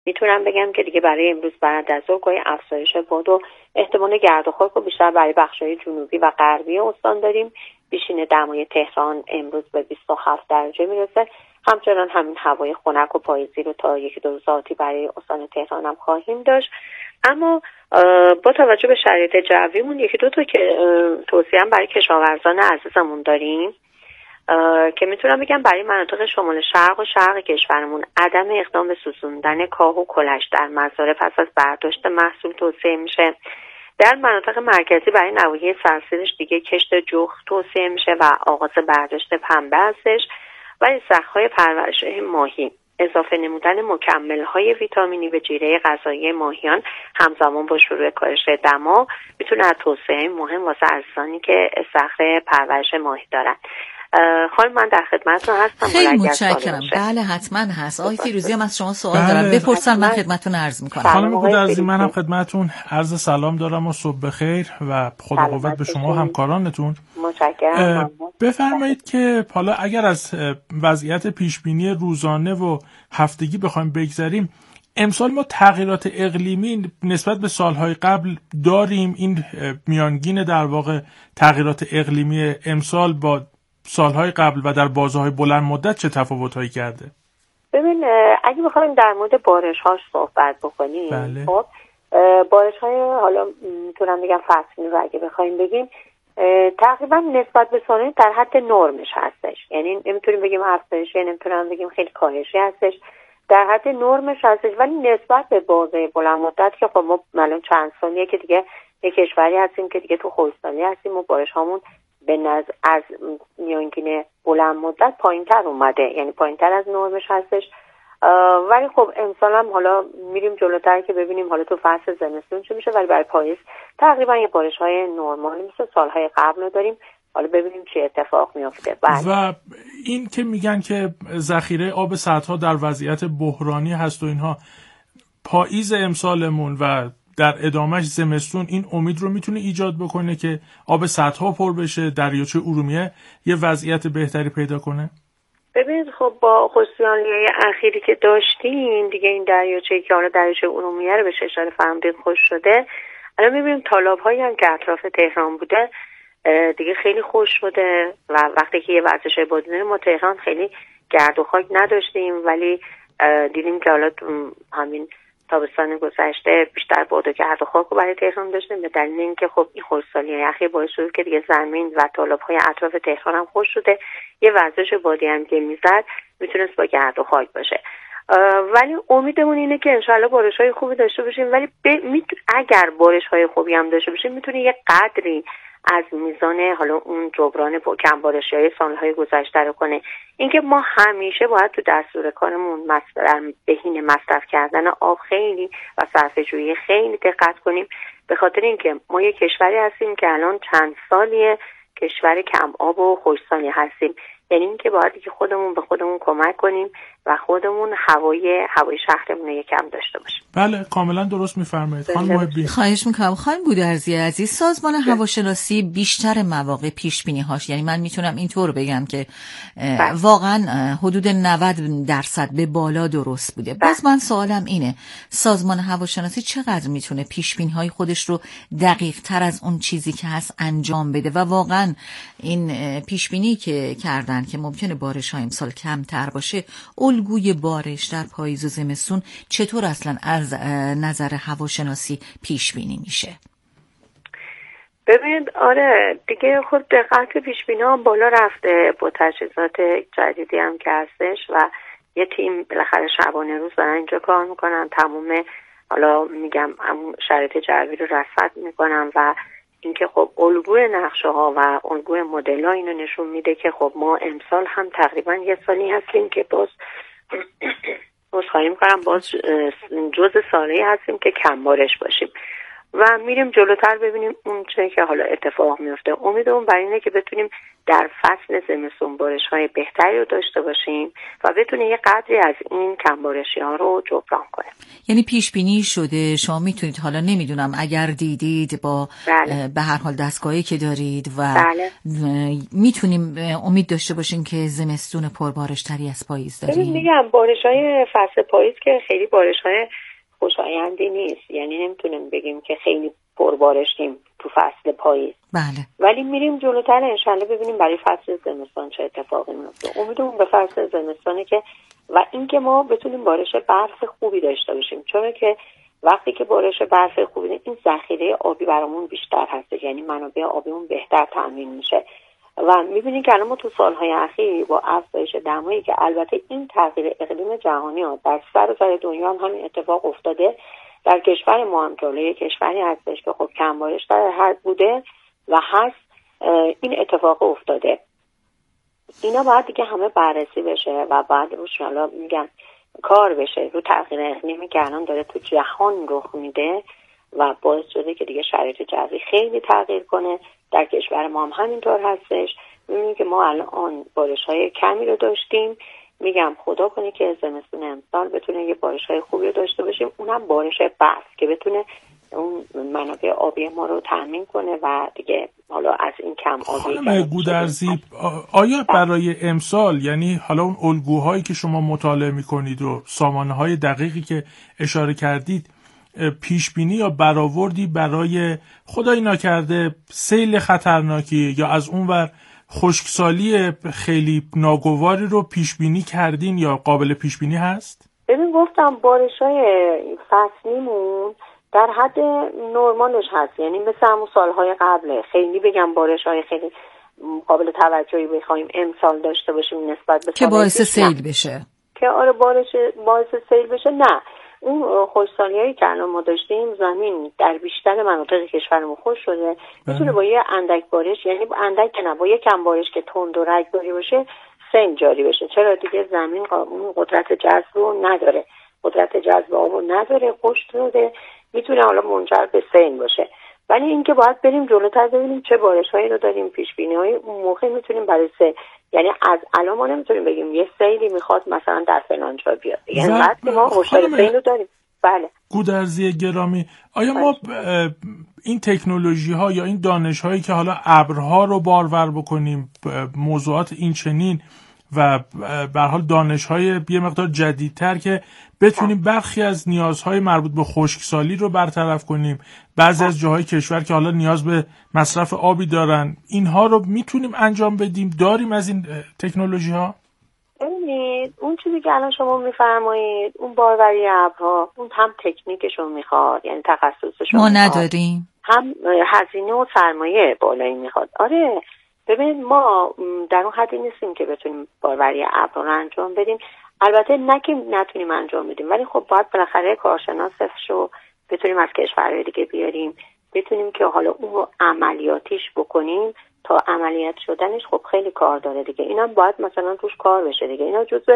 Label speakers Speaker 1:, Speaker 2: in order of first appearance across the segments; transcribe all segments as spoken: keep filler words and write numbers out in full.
Speaker 1: میتونم بگم که دیگه برای امروز بعد از ظهر افزایش باد و احتمال گرد و خاک رو بیشتر برای بخش‌های جنوبی و غربی استان داریم. بیشین دمای تهران امروز به بیست و هفت درجه میرسه. همچنان همین هوای خنک و پاییزی رو تا یکی دو روز آتی برای استان تهران هم خواهیم داشت. اما با توجه به شرایط جویمون یکی دو تا که توصیه هم برای کشاورزان عزیزمون داریم که میتونم بگم برای مناطق شمال شرق و شرق کشورمون عدم اقدام به سوزوندن کاه و کلش در مزارع پس از برداشت محصول توصیه میشه. در مناطق مرکزی برای نواحی سرسیرش دیگه کشت جخت توصیه میشه و آغاز برداشت پنبه هستش. و استخرهای پرورش ماهی اضافه نمودن مکمل‌های ویتامینی به جیره غذایی ماهیان همزمان با شروع کاهش دما میتونه از توصیه مهم واسه عزیزانی که استخر پرورش ماهی دارن. خانم من در خدمتتون هستم.
Speaker 2: خیلی متشکرم. بله حتما هست. آقای فیروزی هم از شما سوال بله. دارم بپرسن من خدمتتون عرض میکنم.
Speaker 3: خانم گودرزی من هم خدمتتون عرض سلام دارم و صبح بخیر و خدا قوت به شما همکارانتون.
Speaker 1: متشکرم.
Speaker 3: بفرمایید که حالا اگر از وضعیت پیش بینی روزانه و هفتگی بخوایم بگذریم، امسال ما تغییرات اقلیمی نسبت به سالهای قبل داریم. این میانگین در واقع تغییرات اقلیمی امسال با سالهای قبل و در بازه‌های بلند مدت چه تفاوت‌هایی کرده؟
Speaker 1: ببین اگه بخوایم در مورد بارش‌هاش صحبت بکنیم،
Speaker 3: بله.
Speaker 1: خب بارش‌های حالا میتونم بگم فصلی رو اگه بخوایم بگیم تقریبا نسبت به سال در حد نرمش هستش. یعنی نمیتونیم بگیم افزایشی، نمیتونم بگیم خیلی کاهشی هستش، در حد نرمش هستش. ولی نسبت به بازه بلند مدت که خب ما الان چند سالیه که دیگه یک کشوری هستیم که دیگه تو خشکسالی هستیم و بارش‌هامون به نظر از میانگین بلند مدت پایین‌تر اومده، یعنی پایین‌تر از نرمش هستش. ولی خب امسال هم حالا میریم جلوتر که ببینیم حالا تو فصل زمستون چه میشه، ولی برای پاییز تقریبا یه بارش‌های نرمالی مثل سالهای قبل داریم. حالا ببینیم چه اتفاق میفته.
Speaker 3: و این که میگن که ذخیره آب سدها در وضعیت بحرانی هست و اینها، پاییز امسالمون و در ادامهش زمستون این امید رو میتونه ایجاد بکنه که آب سدها پر بشه، دریاچه ارومیه یه وضعیت بهتری پیدا کنه؟
Speaker 1: ببینید خب با خشکسالی‌های اخیری که داشتیم دیگه این دریاچه‌ای که حالا دریاچه ارومیه رو به اشاره فرمودید خوش شده، الان میبینیم تالاب‌هایی هم که اطراف تهران بوده دیگه خیلی خوش شده و وقتی که یه ورزش بادی داریم ما تهران خیلی گرد و خاک نداشتیم، ولی دیدیم که حالا همین تابستان گذشته بیشتر باد و گرد و خاک رو برای تهران داشتیم به دلیل اینکه خب این خشکسالی اخیر باعث شد که دیگه زمین و تالاب‌های اطراف تهران هم خوش شده. یه ورزش بادی هم که میزد میتونست با گرد و خاک باشه. ولی امیدمون اینه که انشالله بارش‌های خوبی داشته باشیم، ولی ب... می... اگر بارش‌های خوبی هم داشته باشیم میتونه یه قدری از میزان حالا اون جبران کم بارشی‌های سال‌های گذشته رو کنه. اینکه ما همیشه باید تو دستور کارمون مصرف بهینه مصرف کردن آب خیلی و صرفه‌جویی خیلی دقت کنیم، به خاطر اینکه ما یه کشوری هستیم که الان چند سالیه کشور کم آب و خشکسالی هستیم. یعنی اینکه باید که خودمون به خودمون کمک کنیم و خودمون هوای هوای شهرمون رو یکم داشته باشیم.
Speaker 3: بله کاملا درست میفرمایید خانم محبی.
Speaker 2: خواهش میکنم. خانم گودرزی عزیز، سازمان هواشناسی بیشتر مواقع پیش بینی هاش، یعنی من میتونم اینطور بگم که واقعا حدود نود درصد به بالا درست بوده. باز من سوالم اینه، سازمان هواشناسی چقدر میتونه پیش بینی های خودش رو دقیق تر از اون چیزی که هست انجام بده و واقعا این پیش بینی که کردن که ممکنه بارش ها امسال کمتر باشه، الگوی بارش در پاییز و زمستون چطور اصلا از نظر هواشناسی پیش بینی میشه؟
Speaker 1: ببینید آره دیگه خود دقت پیش بینی ها بالا رفته با تجهیزات جدیدی هم که هستش و یه تیم بالاخره شبانه روز دارن اینجا کار میکنن، تمام حالا میگم شرایط جوی رو رصد میکنن و اینکه خب الگوی نقشه ها و الگوی مدل ها اینو نشون میده که خب ما امسال هم تقریبا یه سالی هستیم که باز باز خواهیم کنم باز جز سالی هستیم که کم بارش باشیم. و میریم جلوتر ببینیم اون چه که حالا اتفاق میفته. امیدمون بر اینه که بتونیم در فصل زمستون بارش‌های بهتری رو داشته باشیم و بتونه یه قدری از این کمبارشی‌ها رو جبران کنه.
Speaker 2: یعنی پیش بینی شده، شما میتونید حالا نمیدونم اگر دیدید با بله. به هر حال دستگاهی که دارید و بله. میتونیم امید داشته باشیم که زمستون پربارش‌تری از پاییز داریم.
Speaker 1: میگم بارش‌های فصل پاییز که خیلی بارش‌های خوشایندی نیست، یعنی نمیتونیم بگیم که خیلی پربارشیم تو فصل پاییز.
Speaker 2: بله.
Speaker 1: ولی میریم جلوتر انشالله ببینیم برای فصل زمستان چه اتفاقی میفته. امیدمون به فصل زمستانه که و اینکه ما بتونیم بارش برف خوبی داشته باشیم، چون که وقتی که بارش برف خوبی این ذخیره آبی برامون بیشتر هست، یعنی منابع آبیمون بهتر تامین میشه. و میبینید که الان ما تو سالهای اخیر با افزایش دمایی که البته این تغییر اقلیم جهانی ها در سراسر دنیا هم همین اتفاق افتاده، در کشور ما هم جلوی کشوری هستش که خب کمبارش در حد بوده و هست این اتفاق افتاده. اینا باید دیگه همه بررسی بشه و بعد روش حالا میگم کار بشه رو تغییر اقلیمی که الان داره تو جهان رخ میده و باعث شده که دیگه شرایط جوی خیلی تغییر کنه. در کشور ما هم همینطور هستش. میبینیم که ما الان بارش‌های کمی رو داشتیم. میگم خدا کنه که زمستون امسال بتونه یه بارش‌های خوبی رو داشته باشیم، اونم بارش برف که بتونه اون منابع آبی ما رو تامین کنه و دیگه حالا از این کم آبی.
Speaker 3: خانم گودرزی، آیا برای امسال، یعنی حالا اون الگوهایی که شما مطالعه میکنید و سامانه‌های دقیقی که اشاره کردید، پیش بینی یا برآوردی برای خدای نکرده سیل خطرناکی یا از اونور خشکسالی خیلی ناگواری رو پیش بینی کردین یا قابل پیش بینی هست؟
Speaker 1: ببین گفتم بارش‌های فصلیمون در حد نرمالش هست، یعنی مثل همون سالهای قبله. خیلی بگم بارش‌های خیلی قابل توجهی بخوایم امسال داشته باشیم نسبت به
Speaker 2: که باعث سیل بشه،
Speaker 1: که آره بارش باعث سیل بشه، نه. اون خشکسالی‌هایی که الان ما داشتیم، زمین در بیشتر مناطق کشورمون خشک شده، میتونه با یه اندک بارش، یعنی اندک نه، با یه کم بارش که تند و رگباری باشه سیل جاری بشه. چرا؟ دیگه زمین اون قدرت جذب رو نداره، قدرت جذب آب رو نداره، خشک شده، میتونه حالا منجر به سیل باشه. ولی اینکه باید بریم جلوتر ببینیم چه بارش‌هایی رو داریم، پیش‌بینی‌های اون موقع میتونیم برای سیل، یعنی از الان ما نمیتونیم بگیم یه سیلی میخواد مثلا در فلان جا بیاد، یعنی وقتی ما هشدار سیل رو داریم. بله.
Speaker 3: گودرزی گرامی، آیا ما این تکنولوژی ها یا این دانش هایی که حالا ابرها رو بارور بکنیم، موضوعات این چنین و به هر حال دانش های یه مقدار جدیدتر که بتونیم برخی از نیازهای مربوط به خشکسالی رو برطرف کنیم، بعضی از جاهای کشور که حالا نیاز به مصرف آبی دارن، اینها رو میتونیم انجام بدیم؟ داریم از این تکنولوژی ها؟
Speaker 1: ببینید اون چیزی که الان شما میفرمایید، اون باروری ابرها، اون هم تکنیکشون میخواد، یعنی تخصصشون
Speaker 2: ما نداریم،
Speaker 1: هم هزینه و سرمایه بالایی میخواد. آره ببینید ما در اون حدی نیستیم که بتونیم باروری ابر رو انجام بدیم. البته نه که نتونیم انجام بدیم، ولی خب باید بالاخره کارشناسش رو بتونیم از کشورهای دیگه بیاریم، بتونیم که حالا اون رو عملیاتیش بکنیم. تا عملیات شدنش خب خیلی کار داره دیگه، اینا باید مثلا روش کار بشه دیگه. اینا جزء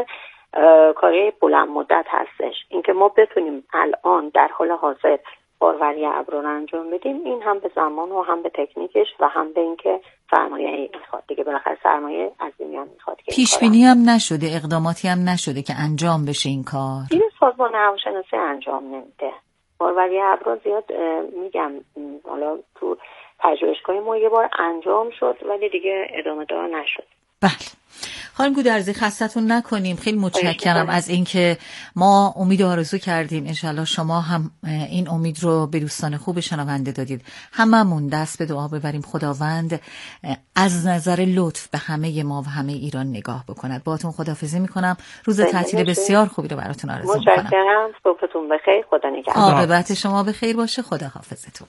Speaker 1: کاری بلند مدت هستش. اینکه ما بتونیم الان در حال حاضر باروری ابر رو انجام بدیم، این هم به زمان و هم به تکنیکش و هم به اینکه سرمایه میخواد دیگه، بالاخره سرمایه عظیمی هم میخواد.
Speaker 2: پیش بینی هم نشده، اقداماتی هم نشده که انجام بشه این کار.
Speaker 1: این سازمان هواشناسی انجام نمیده. باروری ابر زیاد میگم حالا تو پژوهشگاه ما یه بار انجام شد ولی دیگه ادامه دار نشد.
Speaker 2: بله. خانم گودرزی خستتون نکنیم، خیلی متشکرم از اینکه ما امید و آرزو کردیم انشالله شما هم این امید رو به دوستان خوب شنونده دادید. هممون دست به دعا ببریم خداوند از نظر لطف به همه ما و همه ایران نگاه بکند. باهاتون خداحافظی میکنم، روز تعطیل بسیار خوبی رو براتون آرزو میکنم.
Speaker 1: متشکرم، صبحتون بخیر، خدا نگهدار.
Speaker 2: عاقبت شما بخیر باشه، خدا حافظتون.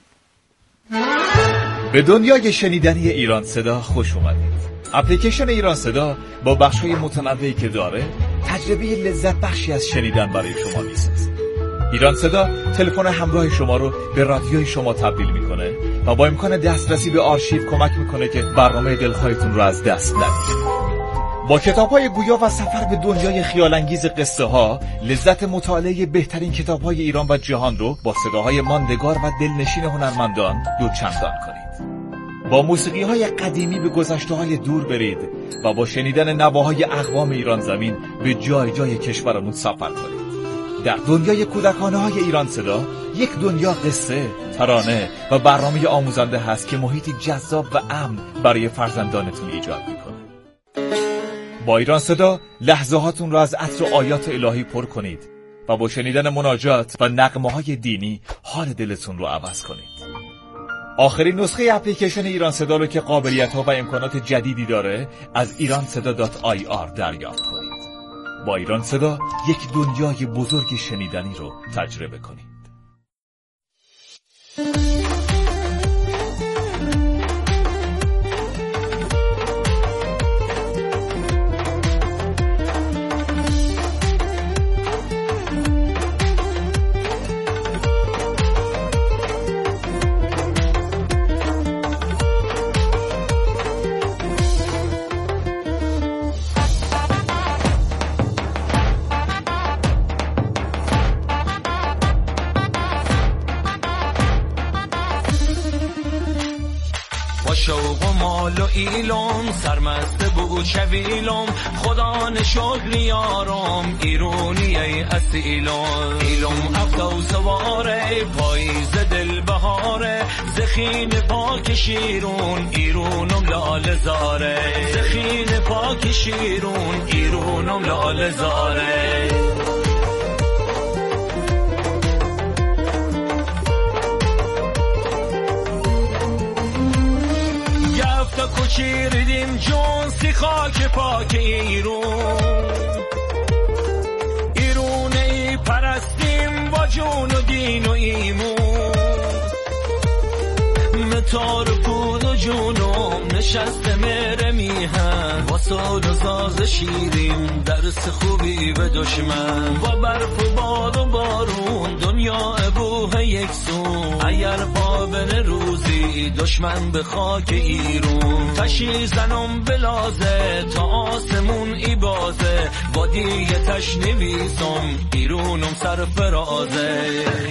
Speaker 4: به دنیای شنیدنی ایران صدا خوش اومدید. اپلیکیشن ایران صدا با بخش‌های متنوعی که داره، تجربه لذت بخشی از شنیدن برای شما میسازه. ایران صدا تلفن همراه شما رو به رادیوی شما تبدیل میکنه و با امکان دسترسی به آرشیو کمک میکنه که برنامه دلخواهتون رو از دست ندید. با کتاب‌های گویا و سفر به دنیای خیال‌انگیز قصه ها، لذت مطالعه بهترین کتاب‌های ایران و جهان رو با صداهای ماندگار و دلنشین هنرمندان دوچندان کنید. با موسیقی‌های قدیمی به گذشته‌های دور برید و با شنیدن نواهای اقوام ایران زمین به جای جای کشورمون سفر کنید. در دنیای کودکانه‌های ایران صدا، یک دنیا قصه، ترانه و برنامه آموزنده هست که محیطی جذاب و امن برای فرزندانتون ایجاد می‌کنه. با ایران صدا لحظه هاتون را از عطر آیات الهی پر کنید و با شنیدن مناجات و نغمه‌های دینی حال دلتون رو عوض کنید. آخرین نسخه اپلیکیشن ایران صدا رو که قابلیت‌ها و امکانات جدیدی داره از ایران صدا دات آی آر دریافت کنید. با ایران صدا یک دنیای بزرگ شنیدنی رو تجربه کنید.
Speaker 5: شوق و مال و ایلم سرمست بود شویلم خدا نشد لیارم ایرونی ای اصیلم ایلم افتا و سواره پاییز دل بهاره زخین پاک شیرون ایرونم لال زاره زخین پاک شیرون ایرونم لال زاره کوچیردیم جون سی خاک پاک ایرون ایرونی پرستیم با جون و دین و ایمون متار پود و جونم نشست مهر میهن با ساد و ساز شیریم درس خوبی به دشمن با برف و باد و بارون دنیا ابوه یک سون اگر پا بن روزی دشمن به خاک ایرون تشی زنم بلازه تا آسمون ای بازه با دیگه تش نویسم ایرونم سر فرازه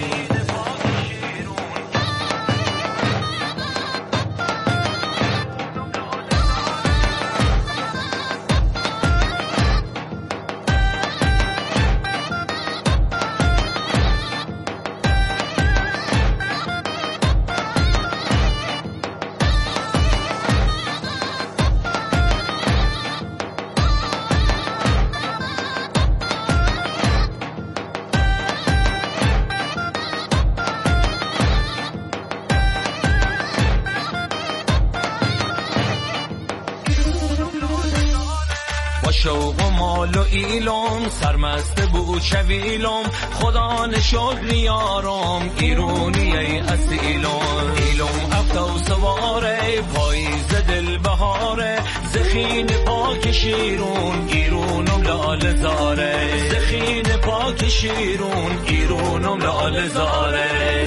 Speaker 5: شوق و مال و ایلم سرمست بود شویلم خدا نشد لیارم ایرونی ای اصیلم ایلم افتا و سواره پاییز دل بهاره زخین پاک شیرون ایرونم لال زاره زخین پاک شیرون ایرونم لال زاره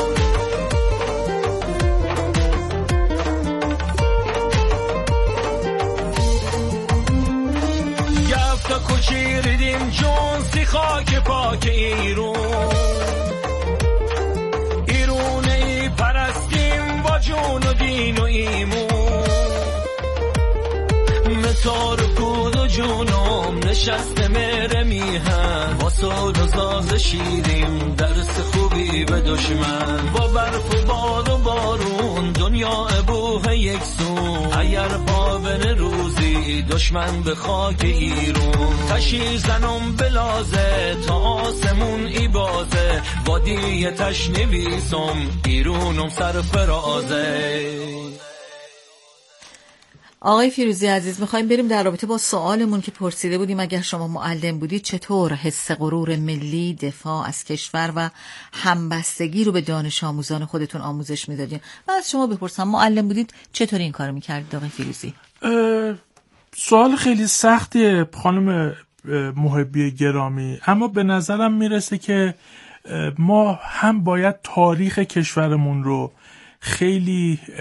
Speaker 5: کوچیردیم جون سی خاک پاک ایرون ایرونی پرستیم با جون و دین و ایمون متار کود و جونم نشست مهر میهن با ساد و ساز شیریم درس خوبی به دشمن با برف و باد و بارون دنیا ابوه یک سون اگر پا بن روزی دشمن به خاک ایرون تشی زنم بلازه تا آسمون ای بازه با دیگه تش نویسم ایرونم سر فرازه.
Speaker 2: آقای فیروزی عزیز میخوایم بریم در رابطه با سوالمون که پرسیده بودیم اگر شما معلم بودید چطور حس غرور ملی، دفاع از کشور و همبستگی رو به دانش آموزان خودتون آموزش میدادین و از شما بپرسم معلم بودید چطور این کارو میکردید آقای فیروزی؟
Speaker 3: سوال خیلی سختیه خانم محبی گرامی، اما به نظرم میرسه که ما هم باید تاریخ کشورمون رو خیلی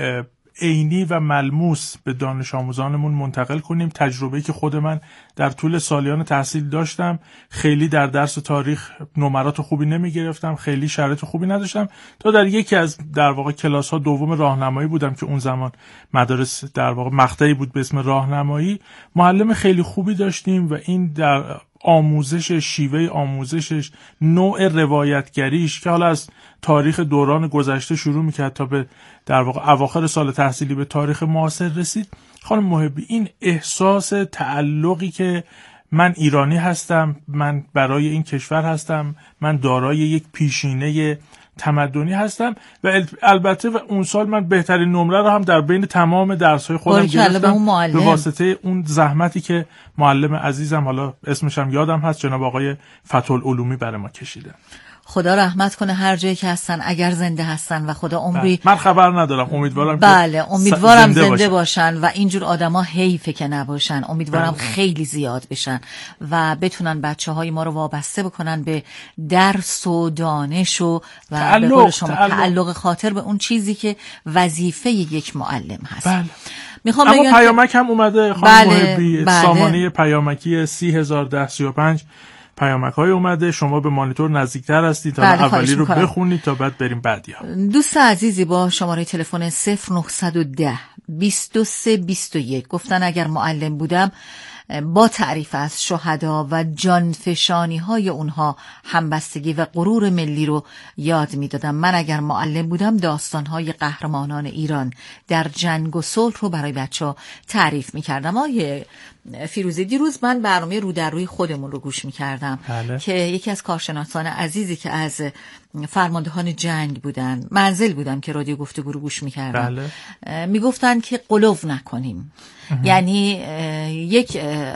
Speaker 3: عینی و ملموس به دانش آموزانمون منتقل کنیم. تجربه‌ای که خود من در طول سالیان تحصیل داشتم، خیلی در درس تاریخ نمرات خوبی نمی‌گرفتم، خیلی شرایط خوبی نداشتم، تا در یکی از در واقع کلاس‌ها دوم راهنمایی بودم که اون زمان مدارس در واقع مقطعی بود به اسم راهنمایی، معلم خیلی خوبی داشتیم و این در آموزش، شیوه آموزشش، نوع روایتگریش که حالا از تاریخ دوران گذشته شروع میکرد تا به در واقع اواخر سال تحصیلی به تاریخ معاصر رسید. خانم محبی، این احساس تعلقی که من ایرانی هستم، من برای این کشور هستم، من دارای یک پیشینه تمدنی هستم و البته و اون سال من بهترین نمره رو هم در بین تمام درس‌های خودم گرفتم به واسطه اون زحمتی که معلم عزیزم، حالا اسمش هم یادم هست، جناب آقای فتح‌العلومی برای ما کشیدن.
Speaker 2: خدا رحمت کنه هر جایی که هستن، اگر زنده هستن و خدا عمری،
Speaker 3: من خبر ندارم، امیدوارم
Speaker 2: بله امیدوارم زنده, زنده
Speaker 3: باشن.
Speaker 2: باشن و اینجور آدما حیفه که نباشن. امیدوارم بله. خیلی زیاد بشن و بتونن بچه‌های ما رو وابسته بکنن به درس و دانش و و تعلق، به قول شما تعلق. تعلق خاطر به اون چیزی که وظیفه یک معلم هست.
Speaker 3: بله.
Speaker 2: میخوام
Speaker 3: اما
Speaker 2: بگم
Speaker 3: پیامک هم اومده خانم
Speaker 2: بله.
Speaker 3: محبی،
Speaker 2: بله.
Speaker 3: سامانه پیامکی سی هزار ده سی و پنج پیامک های اومده. شما به مانیتور نزدیکتر هستید تا
Speaker 2: بله
Speaker 3: اولی رو بخونید تا بعد بریم بعدی ها.
Speaker 2: دوست عزیزی با شماره تلفن صفر نه یک صفر بیست و سه بیست و یک گفتن اگر معلم بودم با تعریف از شهدا و جانفشانی های اونها همبستگی و غرور ملی رو یاد میدادم. من اگر معلم بودم داستان های قهرمانان ایران در جنگ و صلح رو برای بچه‌ها تعریف میکردم. آیه فیروزی، دیروز من برنامه رو در روی خودمون رو گوش میکردم
Speaker 3: بله.
Speaker 2: که یکی از کارشناسان عزیزی که از فرماندهان جنگ بودن، منزل بودم که رادیو گفتگو رو گوش میکردم، بله. میگفتن که قلو نکنیم. یعنی یک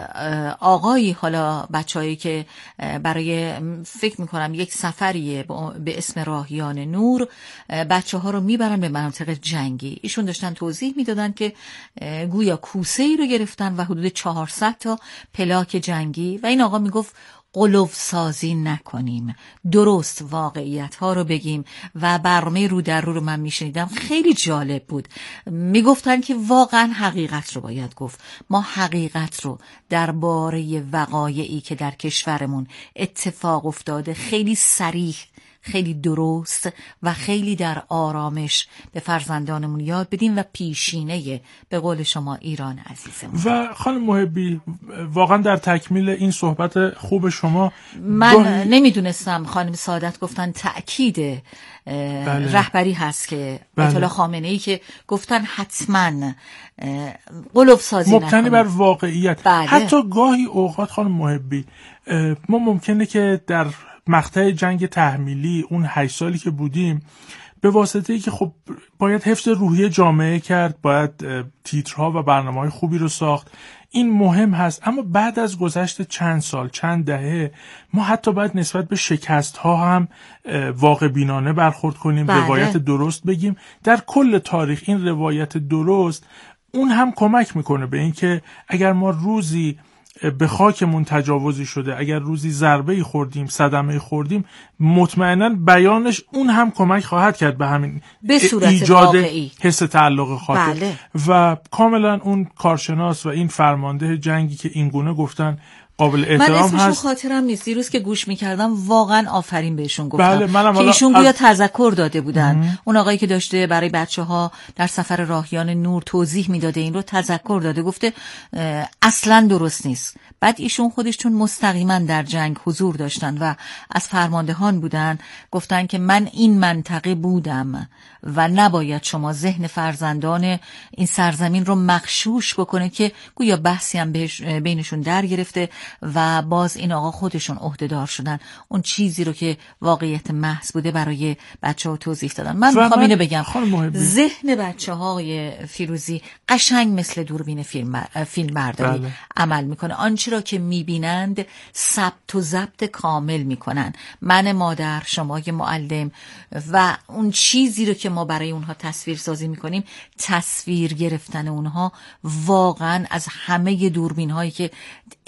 Speaker 2: آقایی، حالا بچه‌هایی که برای فکر میکنم یک سفریه به اسم راهیان نور، بچه ها رو میبرن به مناطق جنگی. ایشون داشتن توضیح میدادن که گویا کوسه ای رو گرفتن و حدود چهارصد تا پلاک جنگی و این آقا میگفت قلوف سازی نکنیم، درست واقعیت ها رو بگیم و برنامه رو در رو رو من میشنیدم، خیلی جالب بود. میگفتن که واقعا حقیقت رو باید گفت. ما حقیقت رو درباره وقایعی که در کشورمون اتفاق افتاده خیلی صریح، خیلی درست و خیلی در آرامش به فرزندانمون یاد بدیم و پیشینه به قول شما ایران عزیزمون.
Speaker 3: و خانم محبی، واقعا در تکمیل این صحبت خوب شما،
Speaker 2: من گاهی... نمیدونستم خانم سعادت گفتن تأکید بله. رهبری هست که
Speaker 3: بله.
Speaker 2: آیت الله خامنه‌ای که گفتن حتما قلوف سازی نکنیم،
Speaker 3: مبتنی بر واقعیت.
Speaker 2: بله.
Speaker 3: حتی گاهی اوقات خانم محبی ما ممکنه که در مقطع جنگ تحمیلی اون هشت سالی که بودیم، به واسطه ای که خب باید حفظ روحیه جامعه کرد، باید تیترها و برنامه‌های خوبی رو ساخت، این مهم هست، اما بعد از گذشت چند سال، چند دهه، ما حتی باید نسبت به شکست ها هم واقع بینانه برخورد کنیم، بله. روایت درست بگیم. در کل تاریخ این روایت درست اون هم کمک میکنه به این که اگر ما روزی به خاکمون تجاوزی شده، اگر روزی ضربه‌ای خوردیم، صدمه‌ای خوردیم، مطمئناً بیانش اون هم کمک خواهد کرد به همین
Speaker 2: به صورت
Speaker 3: ایجاد
Speaker 2: واقعی
Speaker 3: حس تعلق خاطر.
Speaker 2: بله. و
Speaker 3: کاملا اون کارشناس و این فرمانده جنگی که این گونه گفتن قابل احترام هست.
Speaker 2: من اسمشون خاطرم نیست، دیروز که گوش میکردم واقعا آفرین بهشون گفتم.
Speaker 3: بله، منم
Speaker 2: که ایشون گویا از... تذکر داده بودن. مم. اون آقایی که داشته برای بچه ها در سفر راهیان نور توضیح میداده این رو تذکر داده، گفته اصلا درست نیست. بعد ایشون خودش چون مستقیما در جنگ حضور داشتن و از فرماندهان بودن، گفتن که من این منطقه بودم و نباید شما ذهن فرزندان این سرزمین رو مغشوش بکنه که گویا بحثی هم بهش بینشون در گرفته و باز این آقا خودشون عهده‌دار شدن اون چیزی رو که واقعیت محض بوده برای بچه‌ها توضیح دادن. من میخوام اینو بگم، ذهن بچه‌های فیروزی قشنگ مثل دوربین فیلم فیلم برداری بله. عمل میکنه. آنچه را که میبینند ثبت و ضبط کامل میکنن. من مادر، شمای معلم و اون چیزی رو که ما برای اونها تصویر سازی میکنیم، تصویر گرفتن اونها واقعا از همه دوربین هایی که اکتشاف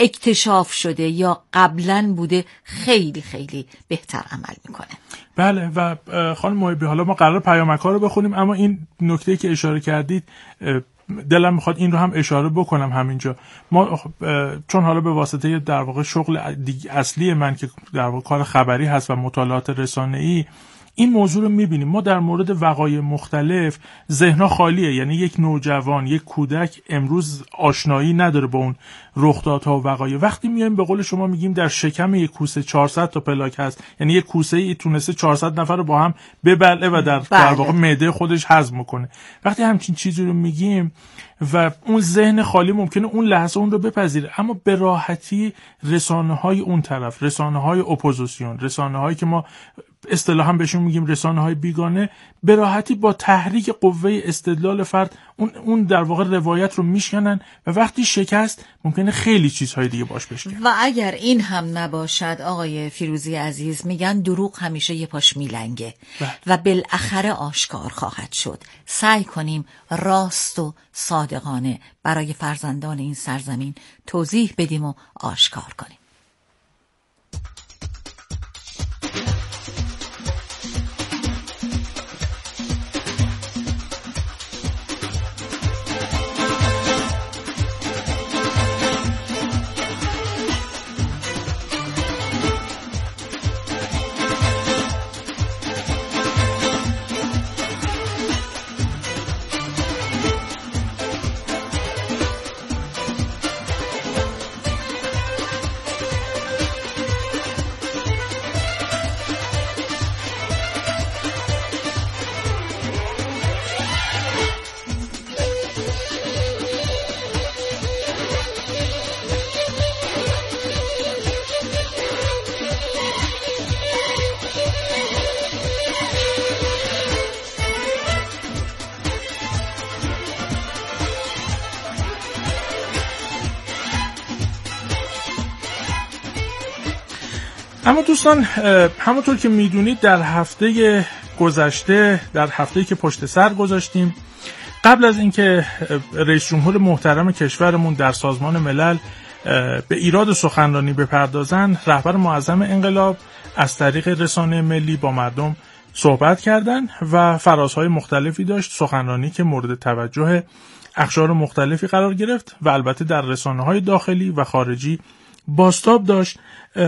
Speaker 2: انکشاف شده یا قبلا بوده خیلی خیلی بهتر عمل میکنه.
Speaker 3: بله و خانم محبی حالا ما قرار پیامک‌ها رو بخونیم، اما این نکته که اشاره کردید دلم میخواد این رو هم اشاره بکنم همینجا. ما چون حالا به واسطه در واقع شغل اصلی من که در واقع کار خبری هست و مطالعات رسانه‌ای این موضوع رو میبینیم. ما در مورد وقایع مختلف ذهن‌ها خالیه، یعنی یک نوجوان، یک کودک امروز آشنایی نداره با اون رخدادها و وقایع. وقتی میایم به قول شما میگیم در شکم یک کوسه چهارصد تا پلاک هست، یعنی یک کوسه ای تونسته چهارصد نفر رو با هم ببلعه و در, در واقع معده خودش هضم کنه. وقتی همچین چیزی رو میگیم و اون ذهن خالی ممکنه اون لحظه اون رو بپذیره، اما به راحتی رسانه‌های اون طرف، رسانه‌های اپوزیسیون، رسانه‌هایی که ما اصطلاحاً بهشون میگیم رسانه‌های بیگانه، به راحتی با تحریک قوه استدلال فرد اون اون در واقع روایت رو میشکنن و وقتی شکست ممکنه خیلی چیزهای دیگه باش بشکنن.
Speaker 2: و اگر این هم نباشد آقای فیروزی عزیز، میگن دروغ همیشه یه پاش میلنگه و بالاخره آشکار خواهد شد. سعی کنیم راست و صادقانه برای فرزندان این سرزمین توضیح بدیم و آشکار کنیم.
Speaker 3: اما دوستان همونطور که میدونید در هفته گذشته، در هفته‌ای که پشت سر گذاشتیم، قبل از اینکه رئیس جمهور محترم کشورمون در سازمان ملل به ایراد سخنرانی بپردازن، رهبر معظم انقلاب از طریق رسانه ملی با مردم صحبت کردن و فرازهای مختلفی داشت، سخنرانی که مورد توجه اقشار مختلفی قرار گرفت و البته در رسانه‌های داخلی و خارجی بازتاب داشت.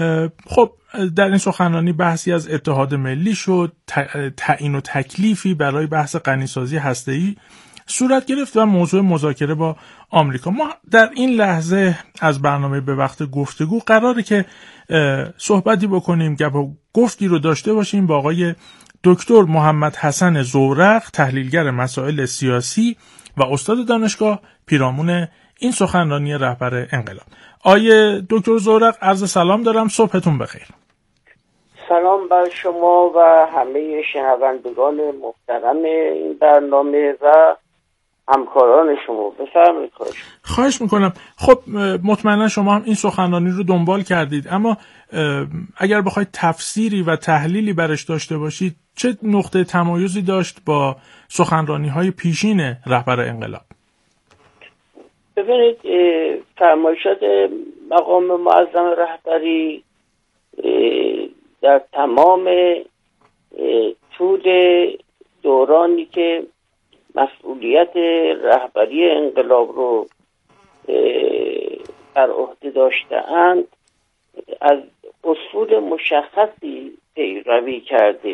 Speaker 3: خب در این سخنرانی بحثی از اتحاد ملی شد، تعیین و تکلیفی برای بحث غنیسازی هسته‌ای صورت گرفت و موضوع مذاکره با آمریکا. ما در این لحظه از برنامه به وقت گفتگو قراره که صحبتی بکنیم، گپ و گفتی رو داشته باشیم با آقای دکتر محمد حسن زورق، تحلیلگر مسائل سیاسی و استاد دانشگاه، پیرامون این سخنرانی رهبر انقلاب. آقای دکتر زورق، عرض سلام دارم، صبحتون بخیر.
Speaker 6: سلام بر شما و همه شنوندگان محترم این برنامه و همکاران شما. بفرمایید.
Speaker 3: خواهش میکنم. خب مطمئنا شما هم این سخنرانی رو دنبال کردید، اما اگر بخواید تفسیری و تحلیلی برش داشته باشید، چه نقطه تمایزی داشت با سخنرانی‌های پیشین رهبر انقلاب؟
Speaker 6: ببینید، فرمایشات مقام معظم رهبری در تمام طول دورانی که مسئولیت رهبری انقلاب رو بر عهده داشته‌اند از اصول مشخصی پیروی کرده.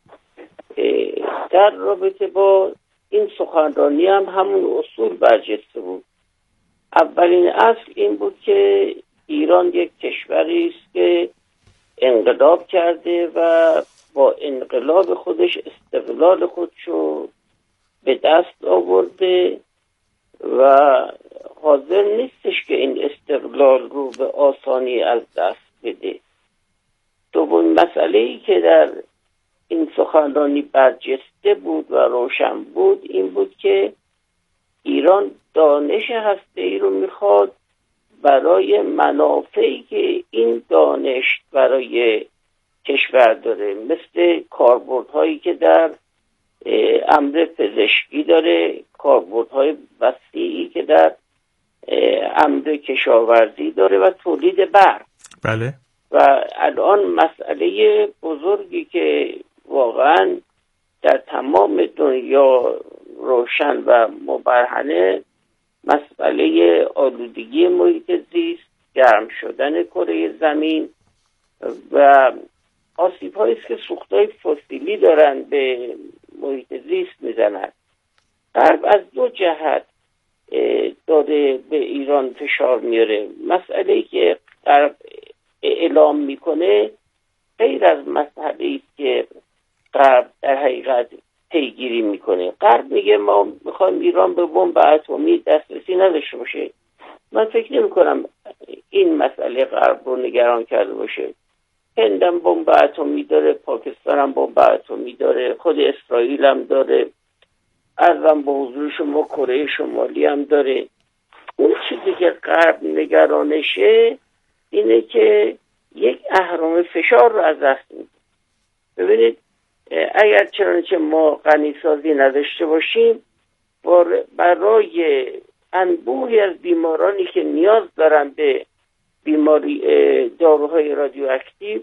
Speaker 6: در رابطه با این سخنرانی هم همون اصول برجسته بود. اولین اصل این بود که ایران یک کشوری است که انقلاب کرده و با انقلاب خودش استقلال خودشو به دست آورده و حاضر نیستش که این استقلال رو به آسانی از دست بده. دومین مسئله‌ای که در این سخنرانی برجسته بود و روشن بود این بود که ایران دانش هسته‌ای رو میخواد برای منافعی که این دانش برای کشور داره، مثل کاربردهایی که در امر پزشکی داره، کاربردهای وسیعی که در عمد کشاورزی داره و تولید برق.
Speaker 3: بله.
Speaker 6: و الان مسئله بزرگی که واقعا در تمام دنیا روشن و مبرهنه مسئله آلودگی محیط زیست، گرم شدن کره زمین و آسیب هایی است که سوختهای فسیلی دارن به محیط زیست میزنن. غرب از دو جهت داره به ایران فشار میاره. مسئله ای که غرب اعلام میکنه غیر از مسئله است که غرب در حقیقت پیگیری میکنه. غرب میگه ما میخوایم ایران به بمب اتمی دسترسی نداشته باشه. من فکر نمی کنم این مسئله غرب رو نگران کرده باشه. هند هم بمب اتمی داره، پاکستان هم بمب اتمی داره، خود اسرائیل هم داره، ارزم به حضور شما کره شمالی هم داره. اون چیزی که غرب نگرانشه اینه که یک اهرم فشار رو از دست میده. ببینید اگر چنانچه ما غنیسازی نداشته باشیم برای انبوهی از بیمارانی که نیاز دارن به بیماری داروهای رادیواکتیو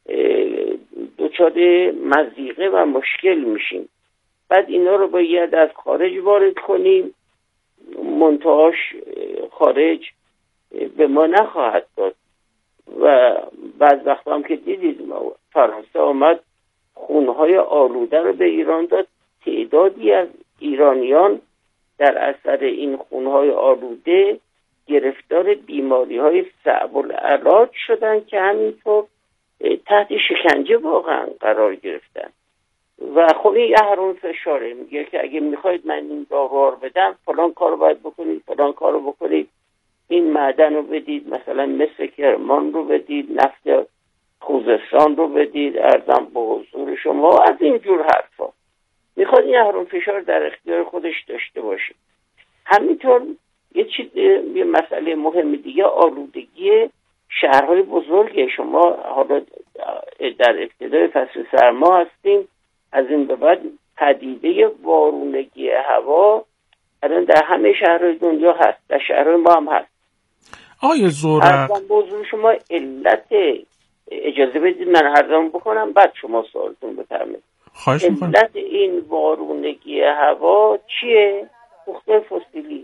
Speaker 6: دچار مضیقه و مشکل میشیم. بعد اینا رو باید از خارج وارد کنیم، منتهاش خارج به ما نخواهد داد. و بعد وقتا هم که دیدید فرانسه آمد خونهای آلوده رو به ایران داد. تعدادی از ایرانیان در اثر این خونهای آلوده گرفتار بیماری های صعب العلاج شدن که همینطور تحت شکنجه واقعا قرار گرفتن. و خب این اهرم فشاره، میگه که اگه میخواید من این داروها رو بدم فلان کار رو باید بکنید، فلان کار رو بکنید، این معدن رو بدید، مثلا مثل کرمان رو بدید، نفت خوزستان رو بدید، ارزم به حضور شما، از این جور حرفا. میخواد این اهرم فشار در اختیار خودش داشته باشه. همینطور یه چیز، یه مسئله مهم دیگه آلودگی شهرهای بزرگه. شما حالا در ابتدای فصل سرما هستیم، از این به بعد پدیده وارونگی هوا الان در همه شهرهای دنیا هست، در شهرهای ما هم هست.
Speaker 3: آیا زورق
Speaker 6: از موضوع شما علت، اجازه بدید من عرضم بکنم بعد شما سوالتون بفرمایید.
Speaker 3: خواهش میکنم.
Speaker 6: علت این وارونگی هوا چیه؟ سوختهای فسیلی.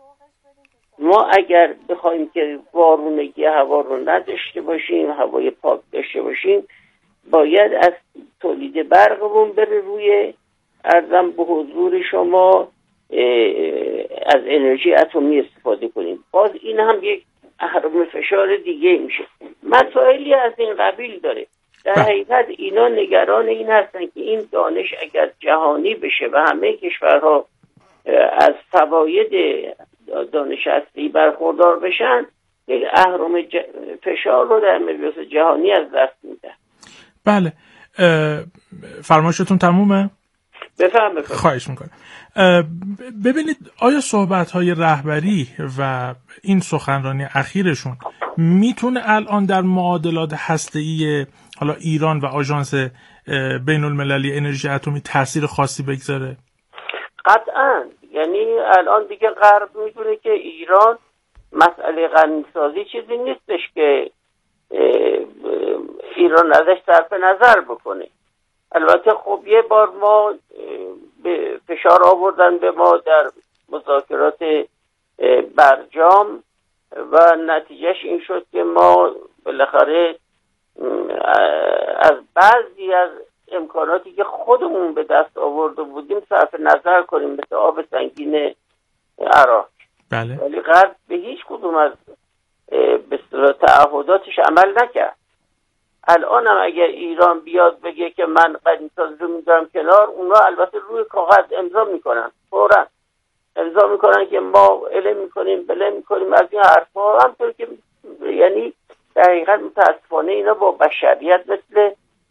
Speaker 6: ما اگر بخوایم که وارونگی هوا رو نداشته باشیم، هوای پاک داشته باشیم، باید از تولید برقمون بره روی، ارزم به حضور شما، از انرژی اتمی استفاده کنیم. باز این هم یک اهرم فشار دیگه میشه. مسائلی از این قبیل داره. در حقیقت اینا نگران این هستن که این دانش اگر جهانی بشه و همه کشورها از فواید دانش هستی برخوردار بشن، یک اهرم ج... فشار رو در مقیاس جهانی از دست میده.
Speaker 3: بله. فرمایشتون تمومه؟
Speaker 6: بفهم بفهم.
Speaker 3: خواهش میکنم. ببینید آیا صحبت‌های رهبری و این سخنرانی اخیرشون میتونه الان در معادلات هسته‌ای حالا ایران و آژانس بین المللی انرژی اتمی تاثیر خاصی بگذاره؟
Speaker 6: قطعاً. یعنی الان دیگه غرب میدونه که ایران مسئله غنیسازی چیزی نیستش که ایران ازش صرف نظر بکنه. البته خب یه بار ما به فشار آوردن به ما در مذاکرات برجام و نتیجهش این شد که ما بالاخره از بعضی از امکاناتی که خودمون به دست آورده بودیم صرف نظر کنیم، مثل آب سنگین عراق.
Speaker 3: بله.
Speaker 6: ولی غرب به هیچ کدوم از به اصطلاح تعهداتش عمل نکرد. الان هم اگر ایران بیاد بگه که من غنیسازی رو میذارم کنار، اونا البته روی کاغذ امضا میکنن، فوراً امضا میکنن که ما اله میکنیم بله میکنیم از این حرفا. همطور که یعنی در حقیقت متاسفانه اینا با بشریت مثل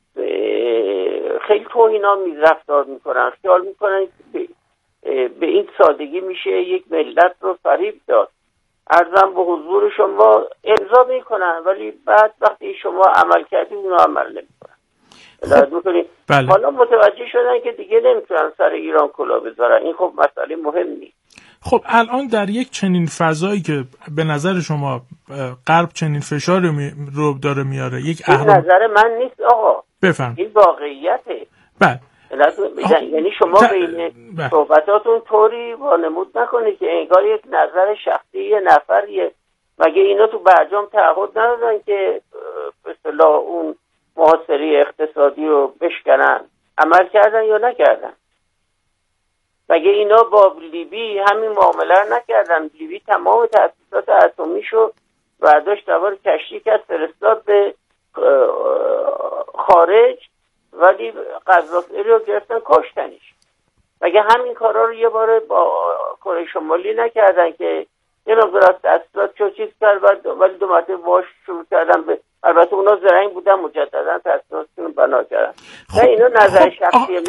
Speaker 6: خیلی توهین‌آمیز رفتار میکنن. خیال میکنن به این سادگی میشه یک ملت رو فریب داد. عرضم به حضور شما امضا میکنن ولی بعد وقتی شما عمل کردید اونو عمل نمیکنن.
Speaker 3: بله.
Speaker 6: حالا متوجه شدن که دیگه نمیتونن سر ایران کلا بذارن. این خب مسئله مهم نیست.
Speaker 3: خب الان در یک چنین فضایی که به نظر شما غرب چنین فشاری رو داره میاره، یک
Speaker 6: اهرام... این نظر من نیست آقا،
Speaker 3: بفهم
Speaker 6: این واقعیته.
Speaker 3: بله
Speaker 6: یعنی شما ت... بین بله. صحبتاتون طوری وانمود نکنید که انگار یک نظر شخصی یه نفریه. مگه اینا تو برجام تعهد ندادن که به اصطلاح اون محاصره اقتصادی رو بشکنن؟ عمل کردن یا نکردن؟ مگه اینا با لیبی همین معامله نکردن؟ لیبی تمام تأسیسات اتمیشو برداشت دوباره کشتی کرد فرستاد به خارج، ولی قذافی رو گرفتن کشتنش. مگه همین کارا رو یه بار با کره شمالی نکردن که یه مقدار از تأسیسات چو چیز کرد، ولی دو مرتبه باش شروع کردن به، البته اونا زرنگ بودن مجددا تأسیساتشون بنا کردن.
Speaker 3: خب،
Speaker 6: نه اینو نظر
Speaker 3: خب،
Speaker 6: شخصی من